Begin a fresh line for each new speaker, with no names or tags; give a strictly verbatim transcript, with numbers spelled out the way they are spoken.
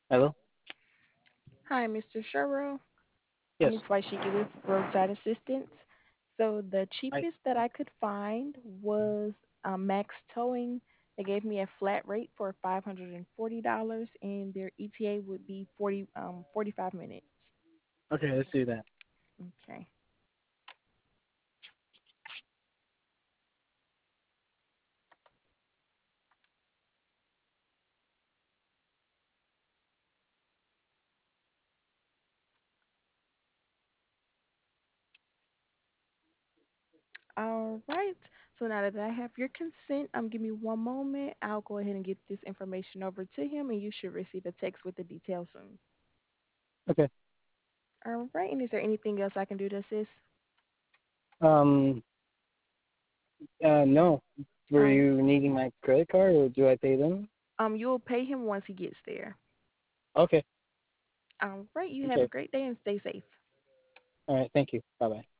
Hello?
Hi, mister Sherrill. Um,
Yes.
it's Waishiki with Roadside Assistance. So the
I
cheapest that I could find was um, Max Towing. They gave me a flat rate for five hundred and forty dollars, and their E T A would be forty um forty-five minutes.
okay, let's do that.
Okay. All right. So now that I have your consent, um, give me one moment. I'll go ahead and get this information over to him, and you should receive a text with the details soon.
Okay.
All right. And is there anything else I can do to assist?
Um uh no. Were
Um,
you needing my credit card or do I pay them?
um, you'll pay him once he gets there.
Okay.
All right. You have a
Okay.
great day and stay safe.
All right, thank you. Bye bye.